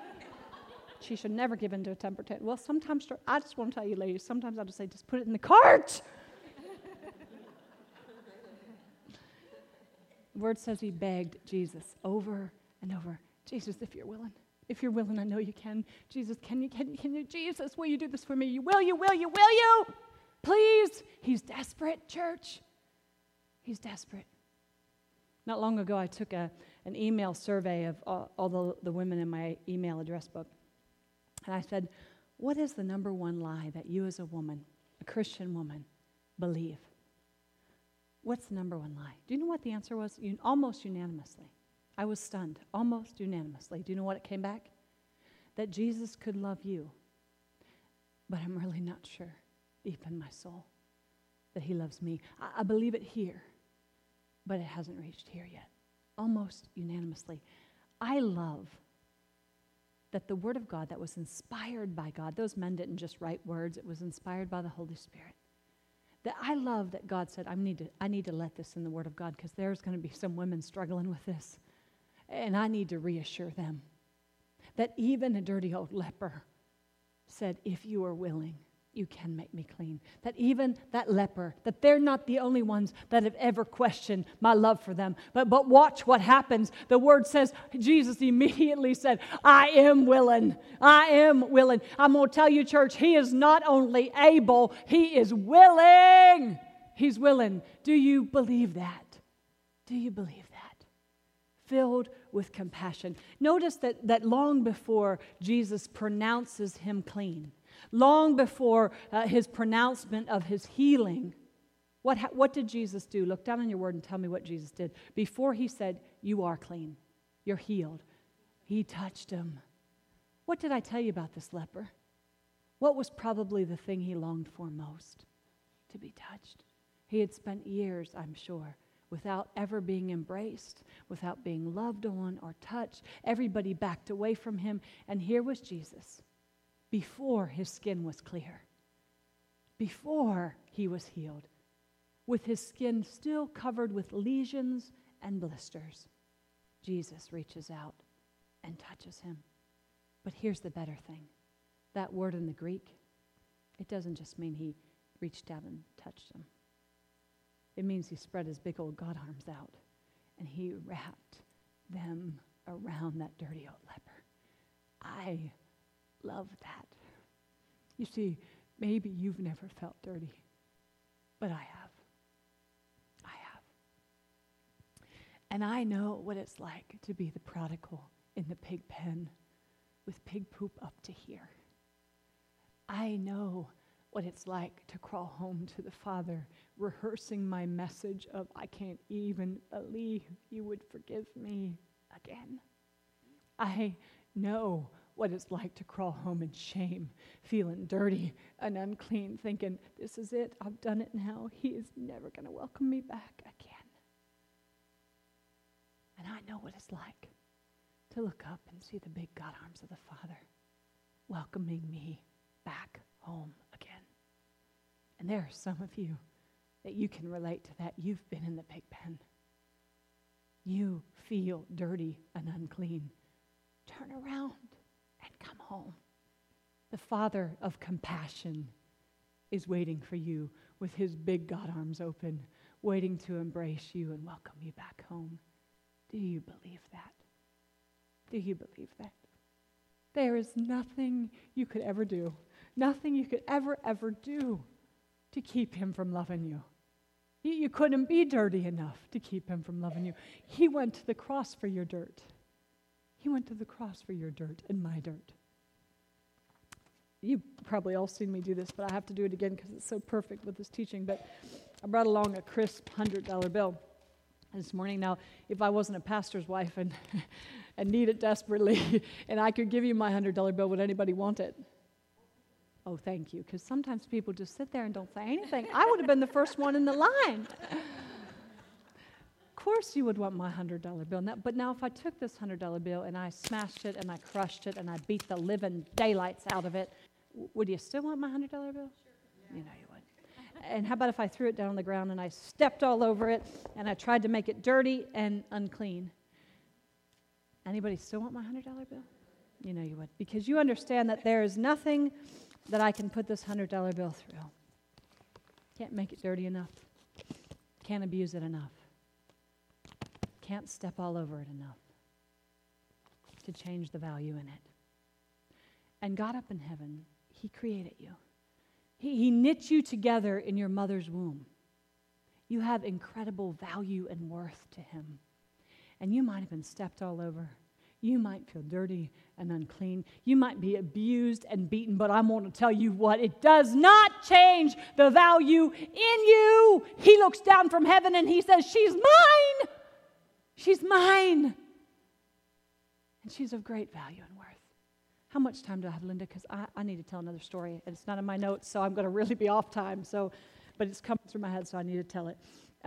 She should never give into a temper tantrum. Well, sometimes, I just want to tell you, ladies, sometimes I'll just say, just put it in the cart. The word says he begged Jesus over and over. Jesus, if you're willing, I know you can. Jesus, can you, Jesus, will you do this for me? Will you? Please. He's desperate, church. He's desperate. Not long ago, I took an email survey of all the women in my email address book. And I said, what is the number one lie that you as a woman, a Christian woman, believe? What's the number one lie? Do you know what the answer was? Almost unanimously. I was stunned. Almost unanimously. Do you know what it came back? That Jesus could love you, but I'm really not sure deep in my soul that he loves me. I believe it here, but it hasn't reached here yet. Almost unanimously. I love that the Word of God that was inspired by God, those men didn't just write words, it was inspired by the Holy Spirit. That I love that God said, I need to let this in the Word of God because there's going to be some women struggling with this. And I need to reassure them that even a dirty old leper said, if you are willing, you can make me clean. That even that leper, that they're not the only ones that have ever questioned my love for them. But watch what happens. The word says, Jesus immediately said, I am willing. I am willing. I'm going to tell you, church, he is not only able, he is willing. He's willing. Do you believe that? Do you believe that? Filled with compassion. Notice that long before Jesus pronounces him clean, long before his pronouncement of his healing, what did Jesus do? Look down on your word and tell me what Jesus did. Before he said, you are clean, you're healed, he touched him. What did I tell you about this leper? What was probably the thing he longed for most? To be touched. He had spent years, I'm sure, without ever being embraced, without being loved on or touched. Everybody backed away from him, and here was Jesus. Before his skin was clear, before he was healed, with his skin still covered with lesions and blisters, Jesus reaches out and touches him. But here's the better thing. That word in the Greek, it doesn't just mean he reached out and touched him. It means he spread his big old God arms out and he wrapped them around that dirty old leper. I love that. You see, maybe you've never felt dirty, but I have. I have. And I know what it's like to be the prodigal in the pig pen with pig poop up to here. I know what it's like to crawl home to the Father, rehearsing my message of, I can't even believe you would forgive me again. I know what it's like to crawl home in shame, feeling dirty and unclean, thinking, this is it, I've done it now. He is never going to welcome me back again. And I know what it's like to look up and see the big God arms of the Father welcoming me back home again. And there are some of you that you can relate to that. You've been in the pig pen. You feel dirty and unclean. Turn around and come home. The Father of compassion is waiting for you with his big God arms open, waiting to embrace you and welcome you back home. Do you believe that? Do you believe that? There is nothing you could ever do, nothing you could ever do to keep him from loving you. You couldn't be dirty enough to keep him from loving you. He went to the cross for your dirt. He went to the cross for your dirt and my dirt. You've probably all seen me do this, but I have to do it again because it's so perfect with this teaching. But I brought along a crisp $100 bill this morning. Now, if I wasn't a pastor's wife and need it desperately, and I could give you my $100 bill, would anybody want it? Oh, thank you, because sometimes people just sit there and don't say anything. I would have been the first one in the line. Of course you would want my $100 bill. But now if I took this $100 bill and I smashed it and I crushed it and I beat the living daylights out of it, would you still want my $100 bill? Sure. Yeah. You know you would. And how about if I threw it down on the ground and I stepped all over it and I tried to make it dirty and unclean? Anybody still want my $100 bill? You know you would. Because you understand that there is nothing that I can put this $100 bill through. Can't make it dirty enough. Can't abuse it enough. Can't step all over it enough to change the value in it. And God up in heaven, he created you. He knit you together in your mother's womb. You have incredible value and worth to him. And you might have been stepped all over. You might feel dirty and unclean. You might be abused and beaten, but I'm going to tell you what, it does not change the value in you. He looks down from heaven and he says, she's mine. She's mine. And she's of great value and worth. How much time do I have, Linda? Because I need to tell another story. And it's not in my notes, so I'm going to really be off time. But it's coming through my head, so I need to tell it.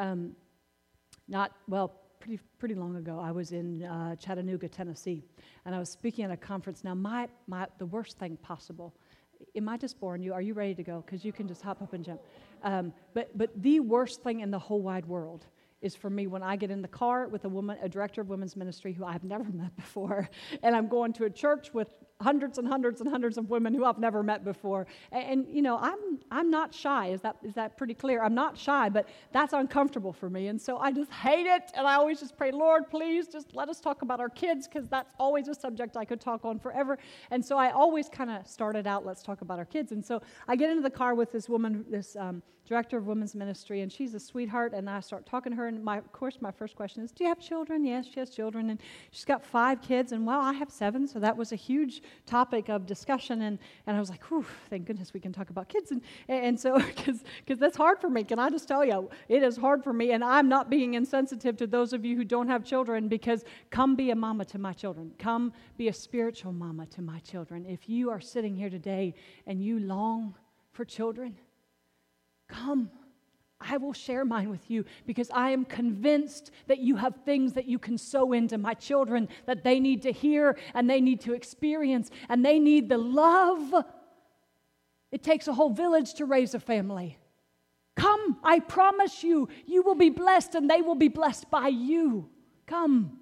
Pretty long ago, I was in Chattanooga, Tennessee, and I was speaking at a conference. Now, the worst thing possible. Am I just boring you? Are you ready to go? Because you can just hop up and jump. But the worst thing in the whole wide world is for me when I get in the car with a director of women's ministry who I've never met before, and I'm going to a church with hundreds and hundreds and hundreds of women who I've never met before. And you know, I'm not shy. Is that pretty clear? I'm not shy, but that's uncomfortable for me. And so I just hate it. And I always just pray, Lord, please just let us talk about our kids, because that's always a subject I could talk on forever. And so I always kind of started out, let's talk about our kids. And so I get into the car with this woman, this director of women's ministry, and she's a sweetheart. And I start talking to her, and my first question is, do you have children? Yes, she has children. And she's got 5 kids, and well, I have 7, so that was a huge topic of discussion, and I was like, whew, thank goodness we can talk about kids, and so, because that's hard for me. Can I just tell you, it is hard for me, and I'm not being insensitive to those of you who don't have children, because come be a mama to my children. Come be a spiritual mama to my children. If you are sitting here today and you long for children, come. I will share mine with you, because I am convinced that you have things that you can sow into my children that they need to hear and they need to experience, and they need the love. It takes a whole village to raise a family. Come, I promise you, you will be blessed and they will be blessed by you. Come.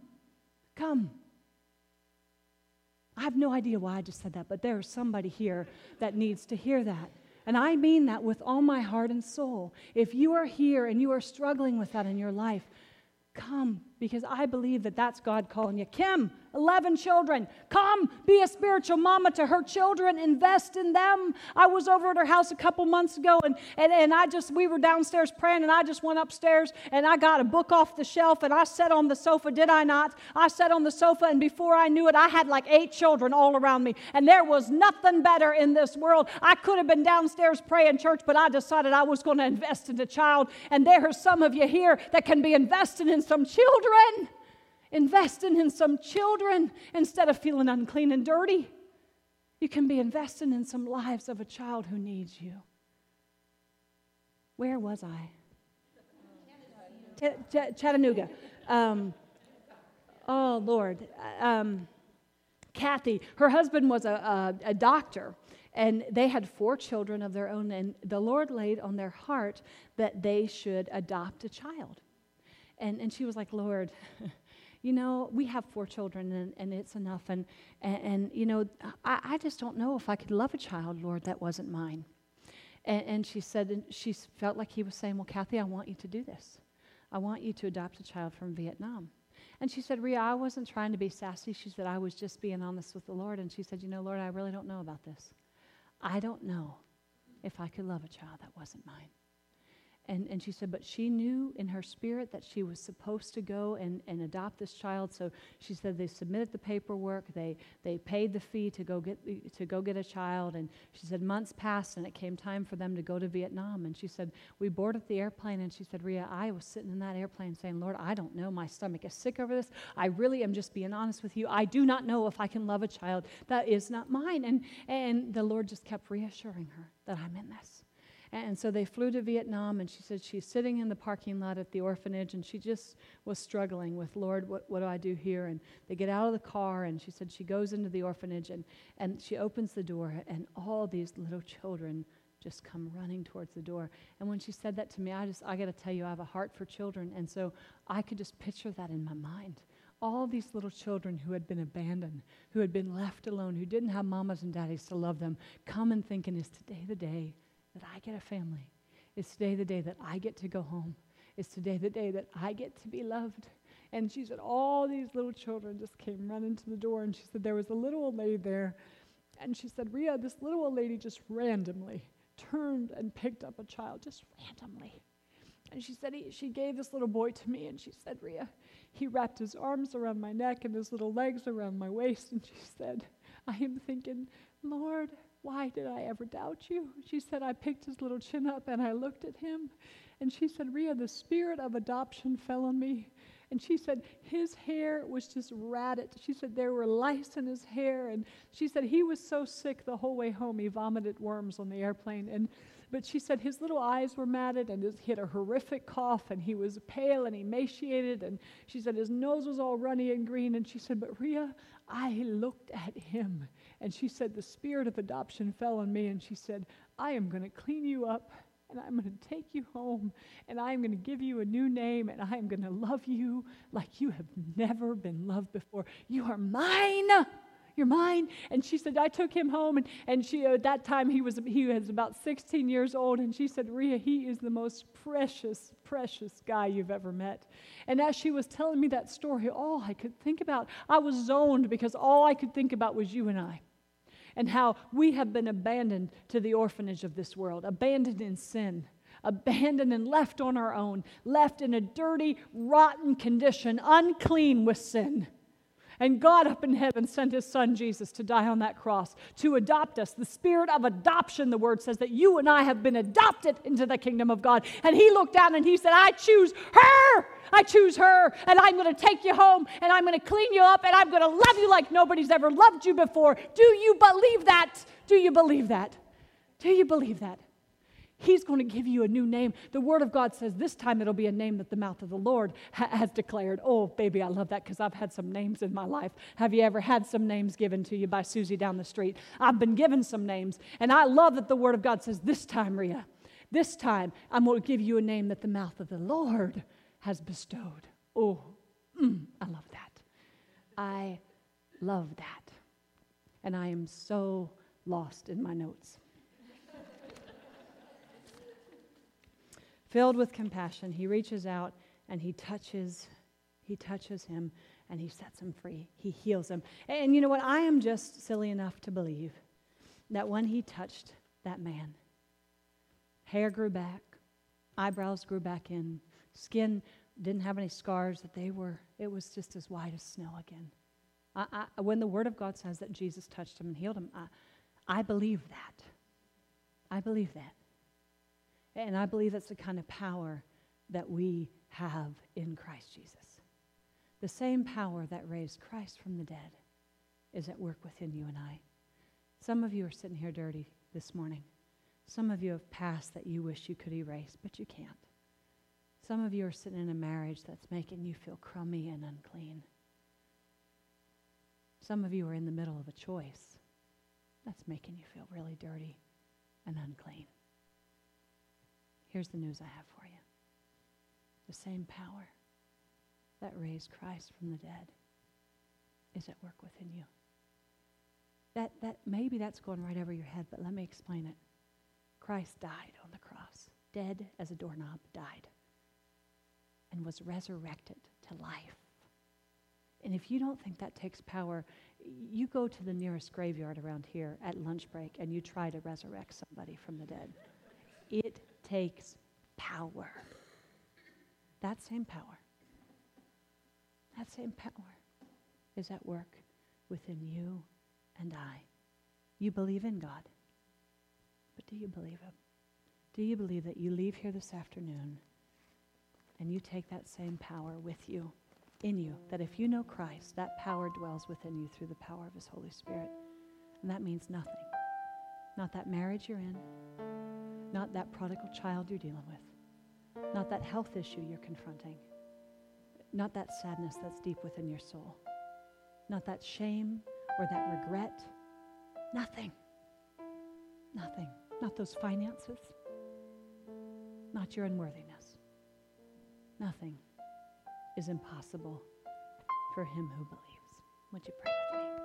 I have no idea why I just said that, but there is somebody here that needs to hear that. And I mean that with all my heart and soul. If you are here and you are struggling with that in your life, come, because I believe that that's God calling you. Kim, 11 children. Come, be a spiritual mama to her children. Invest in them. I was over at her house a couple months ago, and we were downstairs praying, and I just went upstairs, and I got a book off the shelf, and I sat on the sofa. Did I not? I sat on the sofa, and before I knew it, I had like 8 children all around me, and there was nothing better in this world. I could have been downstairs praying church, but I decided I was going to invest in a child, and there are some of you here that can be investing in some children. Investing in some children instead of feeling unclean and dirty. You can be investing in some lives of a child who needs you. Where was I? Chattanooga. Oh, Lord. Kathy, her husband was a doctor, and they had 4 children of their own, and the Lord laid on their heart that they should adopt a child. And she was like, Lord, you know, we have 4 children, and it's enough. And you know, I just don't know if I could love a child, Lord, that wasn't mine. And she said, and she felt like he was saying, well, Kathy, I want you to do this. I want you to adopt a child from Vietnam. And she said, Rhea, I wasn't trying to be sassy. She said, I was just being honest with the Lord. And she said, you know, Lord, I really don't know about this. I don't know if I could love a child that wasn't mine. And she said, but she knew in her spirit that she was supposed to go and adopt this child. So she said they submitted the paperwork. They paid the fee to go get a child. And she said months passed, and it came time for them to go to Vietnam. And she said we boarded the airplane, and she said, Rhea, I was sitting in that airplane saying, Lord, I don't know. My stomach is sick over this. I really am just being honest with you. I do not know if I can love a child that is not mine. And the Lord just kept reassuring her that I'm in this. And so they flew to Vietnam, and she said she's sitting in the parking lot at the orphanage, and she just was struggling with, Lord, what do I do here? And they get out of the car, and she said she goes into the orphanage, and she opens the door, and all these little children just come running towards the door. And when she said that to me, I got to tell you, I have a heart for children, and so I could just picture that in my mind. All these little children who had been abandoned, who had been left alone, who didn't have mamas and daddies to love them, come and thinking, is today the day that I get a family? Is today the day that I get to go home? Is today the day that I get to be loved? And she said all these little children just came running to the door, and she said there was a little old lady there, and she said, Rhea, this little old lady just randomly turned and picked up a child, just randomly. And she said, she gave this little boy to me, and she said, Rhea, he wrapped his arms around my neck and his little legs around my waist, and she said, I am thinking, Lord, why did I ever doubt you? She said, I picked his little chin up and I looked at him, and she said, Rhea, the spirit of adoption fell on me. And she said, his hair was just ratted. She said, there were lice in his hair. And she said, he was so sick the whole way home, he vomited worms on the airplane. But she said his little eyes were matted, and he had a horrific cough, and he was pale and emaciated. And she said his nose was all runny and green. And she said, but Rhea, I looked at him. And she said, the spirit of adoption fell on me. And she said, I am going to clean you up, and I'm going to take you home, and I'm going to give you a new name, and I am going to love you like you have never been loved before. You are mine. You're mine. And she said, I took him home, and she, at that time he was about 16 years old, and she said, Rhea, he is the most precious, precious guy you've ever met. And as she was telling me that story, all I could think about, I was zoned, because all I could think about was you and I. And how we have been abandoned to the orphanage of this world, abandoned in sin, abandoned and left on our own, left in a dirty, rotten condition, unclean with sin. And God up in heaven sent his son Jesus to die on that cross to adopt us. The spirit of adoption, the word says, that you and I have been adopted into the kingdom of God. And he looked down and he said, I choose her. I choose her, and I'm going to take you home, and I'm going to clean you up, and I'm going to love you like nobody's ever loved you before. Do you believe that? Do you believe that? Do you believe that? He's going to give you a new name. The Word of God says this time it'll be a name that the mouth of the Lord has declared. Oh, baby, I love that, because I've had some names in my life. Have you ever had some names given to you by Susie down the street? I've been given some names, and I love that the Word of God says this time, Rhea, this time I'm going to give you a name that the mouth of the Lord has bestowed. Oh, I love that. I love that. And I am so lost in my notes. Filled with compassion, he reaches out and he touches him, and he sets him free. He heals him. And you know what? I am just silly enough to believe that when he touched that man, hair grew back, eyebrows grew back in, skin didn't have any scars, it was just as white as snow again. When the Word of God says that Jesus touched him and healed him, I believe that. I believe that. And I believe that's the kind of power that we have in Christ Jesus. The same power that raised Christ from the dead is at work within you and I. Some of you are sitting here dirty this morning. Some of you have past that you wish you could erase, but you can't. Some of you are sitting in a marriage that's making you feel crummy and unclean. Some of you are in the middle of a choice that's making you feel really dirty and unclean. Here's the news I have for you. The same power that raised Christ from the dead is at work within you. That maybe that's going right over your head, but let me explain it. Christ died on the cross, dead as a doorknob, died, and was resurrected to life. And if you don't think that takes power, you go to the nearest graveyard around here at lunch break and you try to resurrect somebody from the dead. It takes power. That same power is at work within you and I. You believe in God, but do you believe Him? Do you believe that you leave here this afternoon and you take that same power with you, in you, that if you know Christ, that power dwells within you through the power of His Holy Spirit? And that means nothing. Not that marriage you're in, not that prodigal child you're dealing with, not that health issue you're confronting, not that sadness that's deep within your soul, not that shame or that regret. Nothing. Nothing. Not those finances. Not your unworthiness. Nothing is impossible for him who believes. Would you pray with me?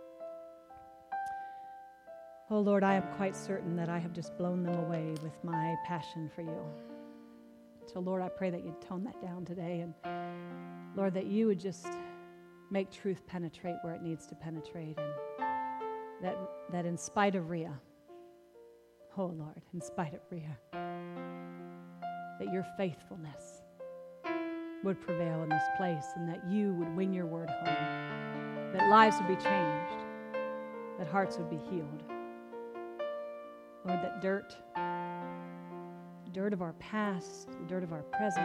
Oh Lord, I am quite certain that I have just blown them away with my passion for you. So Lord, I pray that you'd tone that down today, and Lord, that you would just make truth penetrate where it needs to penetrate, and that in spite of Rhea, oh Lord, in spite of Rhea, that your faithfulness would prevail in this place and that you would win your word home, that lives would be changed, that hearts would be healed. Lord, that dirt of our past, the dirt of our present,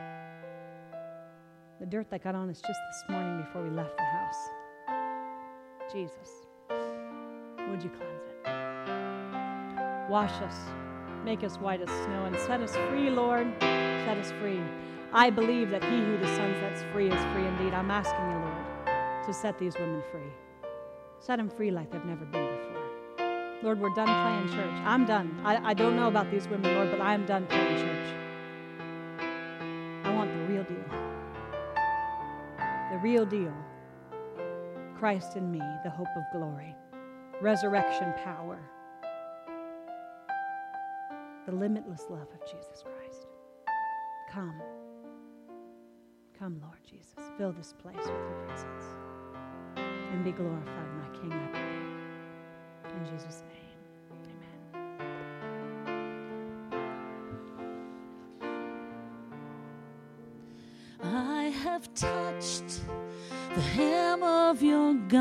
the dirt that got on us just this morning before we left the house. Jesus, would you cleanse it? Wash us, make us white as snow, and set us free, Lord. Set us free. I believe that he who the Son sets free is free indeed. I'm asking you, Lord, to set these women free. Set them free like they've never been before. Lord, we're done playing church. I'm done. I don't know about these women, Lord, but I am done playing church. I want the real deal. The real deal. Christ in me, the hope of glory. Resurrection power. The limitless love of Jesus Christ. Come. Come, Lord Jesus. Fill this place with your presence. And be glorified, my King, I pray. In Jesus' name, amen. I have touched the hem of your garment.